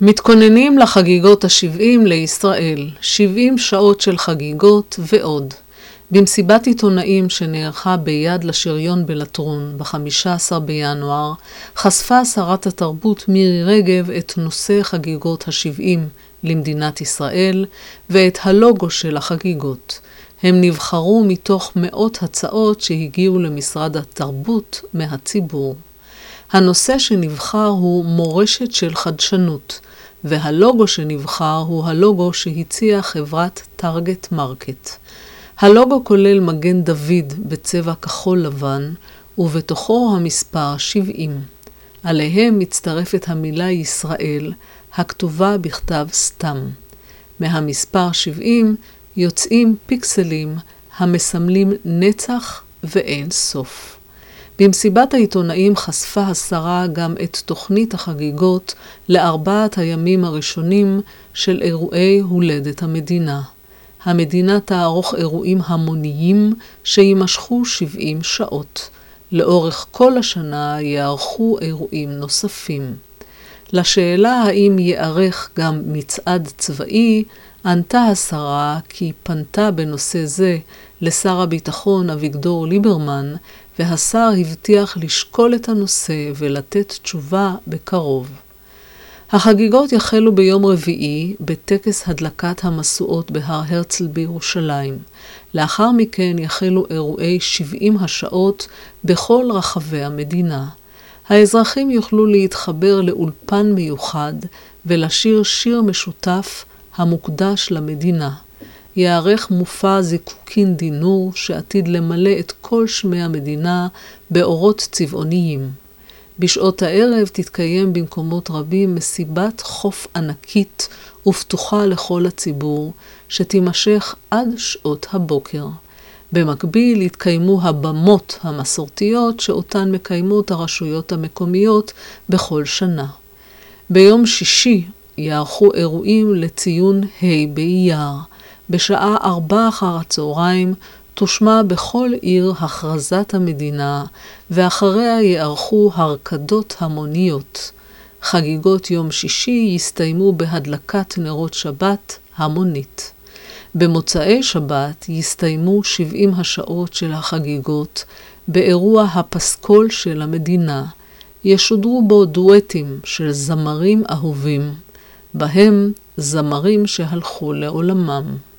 מתכוננים לחגיגות ה-70 לישראל, 70 שעות של חגיגות ועוד. במסיבת עיתונאים שנערכה ביד לשריון בלטרון ב-15 בינואר, חשפה שרת התרבות מירי רגב את נושא חגיגות ה-70 למדינת ישראל ואת הלוגו של החגיגות. הם נבחרו מתוך מאות הצעות שהגיעו למשרד התרבות מהציבור. הנושא שנבחר הוא מורשת של חדשנות, והלוגו שנבחר הוא הלוגו שהציעה חברת טארגט מרקט. הלוגו כולל מגן דוד בצבע כחול לבן, ובתוכו המספר 70. עליהם מצטרפת המילה ישראל, הכתובה בכתב סתם. מהמספר 70 יוצאים פיקסלים המסמלים נצח ואין סוף. במסיבת העיתונאים חשפה השרה גם את תוכנית החגיגות לארבעת הימים הראשונים של אירועי הולדת המדינה. המדינה תערוך אירועים המוניים שימשכו 70 שעות. לאורך כל השנה יערכו אירועים נוספים. לשאלה האם יערך גם מצעד צבאי, ענתה השרה כי פנתה בנושא זה לשר הביטחון אביגדור ליברמן, והשר הבטיח לשקול את הנושא ולתת תשובה בקרוב. החגיגות יחלו ביום רביעי בטקס הדלקת המשואות בהר הרצל בירושלים. לאחר מכן יחלו אירועי 70 השעות בכל רחבי המדינה. האזרחים יוכלו להתחבר לאולפן מיוחד ולשיר שיר משותף המוקדש למדינה. יערך מופע זיקוקין דינור שעתיד למלא את כל שמי המדינה באורות צבעוניים. בשעות הערב תתקיים במקומות רבים מסיבת חוף ענקית ופתוחה לכל הציבור, שתימשך עד שעות הבוקר. במקביל יתקיימו הבמות המסורתיות שאותן מקיימות הרשויות המקומיות בכל שנה. ביום שישי יערכו אירועים לציון ה' באייר. בשעה 4 אחר הצהריים תושמע בכל עיר הכרזת המדינה, ואחריה יערכו הרקדות המוניות. חגיגות יום שישי יסתיימו בהדלקת נרות שבת המונית. במוצאי שבת יסתיימו 70 השעות של החגיגות באירוע הפסקול של המדינה. ישודרו בו דואטים של זמרים אהובים, בהם זמרים שהלכו לעולמם.